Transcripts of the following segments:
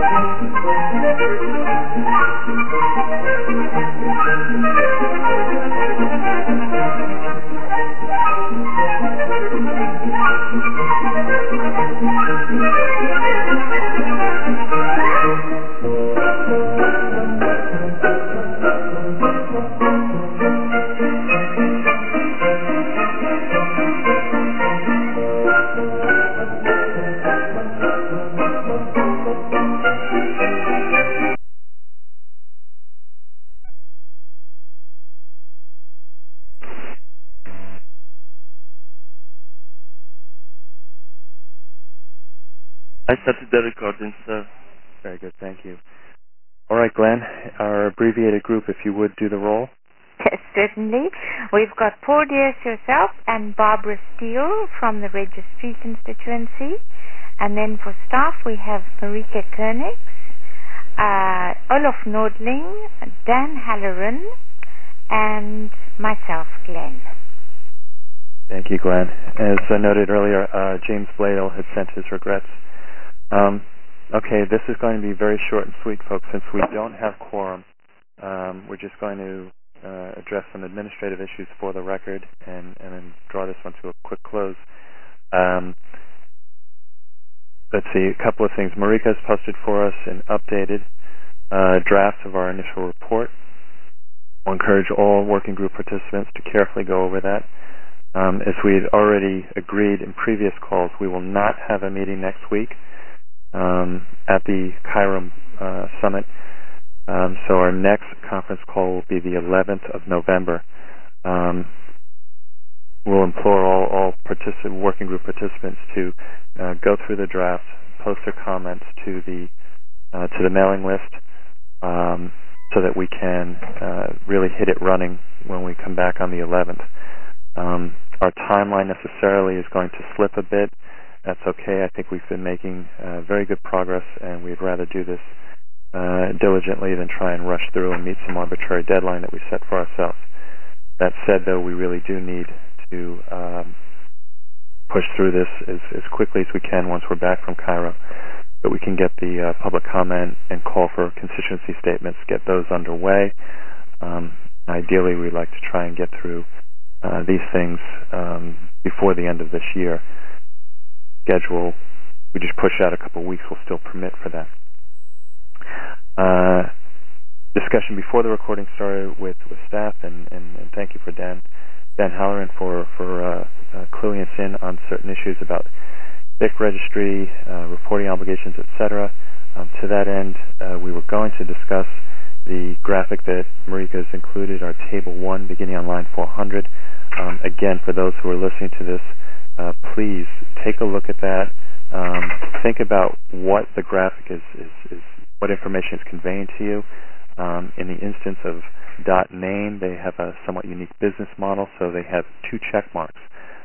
I started the recording, sir. Very good, thank you. All right, Glenn, our abbreviated group, if you would do the roll. Yes, certainly. We've got Paul Diaz, yourself, and Barbara Steele from the Registry constituency. And then for staff, we have Marika Koenigs, Olaf Nordling, Dan Halloran, and myself, Glenn. Thank you, Glenn. As I noted earlier, James Bladel had sent his regrets. Okay, this is going to be very short and sweet, folks. Since we don't have quorum, we're just going to address some administrative issues for the record and then draw this one to a quick close. Let's see, a couple of things. Marika has posted for us an updated draft of our initial report. I'll encourage all working group participants to carefully go over that. As we had already agreed in previous calls, we will not have a meeting next week at the Cairo Summit. So our next conference call will be the 11th of November. We'll implore all working group participants to go through the draft, post their comments to the mailing list, so that we can really hit it running when we come back on the 11th. Our timeline necessarily is going to slip a bit. That's okay. I think we've been making very good progress, and we'd rather do this diligently than try and rush through and meet some arbitrary deadline that we set for ourselves. That said, though, we really do need to push through this as quickly as we can once we're back from Cairo, so we can get the public comment and call for constituency statements, get those underway. Ideally, we'd like to try and get through these things before the end of this year. Schedule, we just push out a couple of weeks, will still permit for that. Discussion before the recording started with staff, and thank you for Dan Halloran for cluing us in on certain issues about BIC registry, reporting obligations, etc. To that end, we were going to discuss the graphic that Marika has included, our Table 1, beginning on line 400. Again, for those who are listening to this, please take a look at that. Think about what the graphic is what information is conveying to you. In the instance of .name, they have a somewhat unique business model, so they have 2 check marks.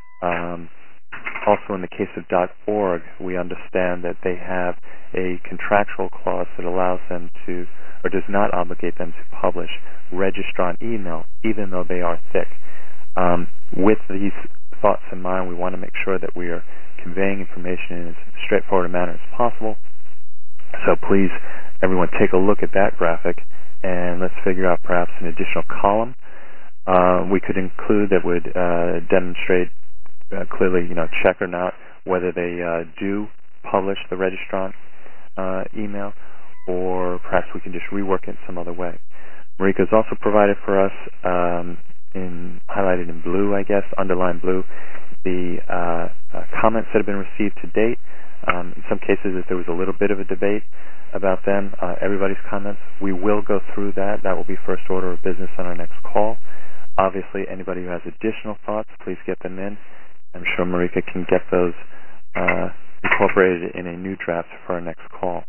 Also, in the case of .org, we understand that they have a contractual clause that allows them to, or does not obligate them to publish registrant email, even though they are thick. With these thoughts in mind, we want to make sure that we are conveying information in as straightforward a manner as possible. So please, everyone, take a look at that graphic, and let's figure out perhaps an additional column we could include that would demonstrate clearly, check or not, whether they do publish the registrant email, or perhaps we can just rework it some other way. Marika has also provided for us, highlighted in blue, I guess, underlined blue, the comments that have been received to date. In some cases, if there was a little bit of a debate about them, everybody's comments, we will go through that. That will be first order of business on our next call. Obviously, anybody who has additional thoughts, please get them in. I'm sure Marika can get those incorporated in a new draft for our next call.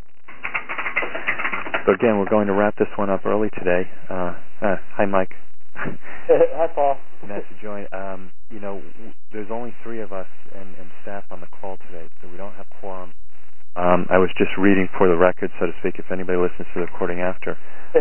So again, we're going to wrap this one up early today. Hi, Mike. Hi, Paul. Nice to join. There's only 3 of us and staff on the call today, so we don't have quorum. I was just reading for the record, so to speak, if anybody listens to the recording after,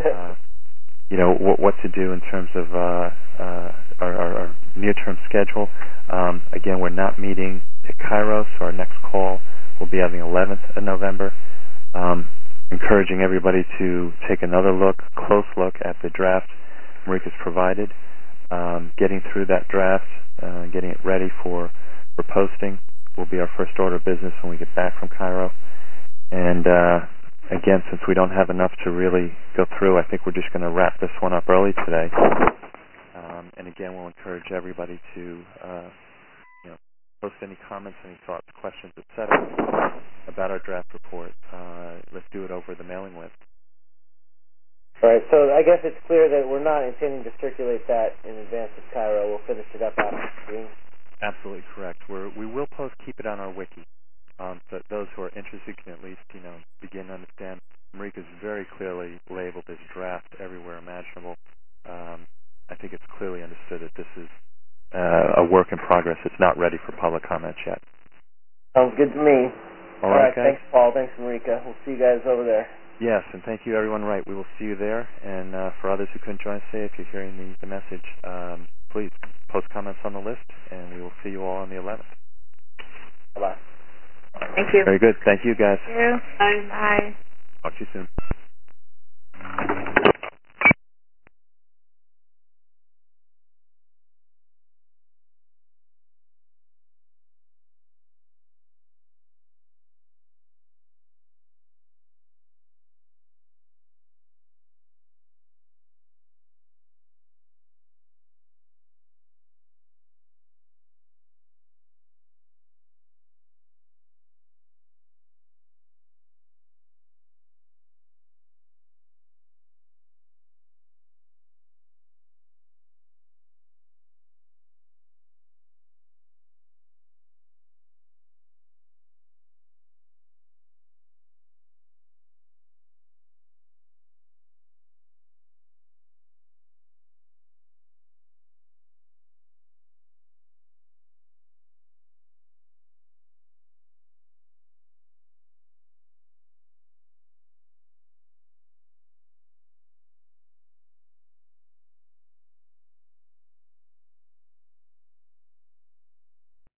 what to do in terms of our near-term schedule. Again, we're not meeting at Cairo, so our next call will be on the 11th of November. encouraging everybody to take another close look at the draft Marika's provided. Getting through that draft, getting it ready for posting will be our first order of business when we get back from Cairo. And again, since we don't have enough to really go through, I think we're just going to wrap this one up early today. And again, we'll encourage everybody to post any comments, any thoughts, questions, etc. about our draft report. Let's do it over the mailing list. All right, so I guess it's clear that we're not intending to circulate that in advance of Cairo. We'll finish it up after the meeting. Absolutely correct. We will keep it on our wiki, so that those who are interested can at least begin to understand. Marika's very clearly labeled as draft everywhere imaginable. I think it's clearly understood that this is a work in progress. It's not ready for public comments yet. Sounds good to me. All right, guys. Thanks, Paul. Thanks, Marika. We'll see you guys over there. Yes, and thank you, everyone. Right, we will see you there. And for others who couldn't join us today, if you're hearing the message, please post comments on the list, and we will see you all on the 11th. Bye-bye. Thank you. Very good. Thank you, guys. Thank you. Bye. Talk to you soon.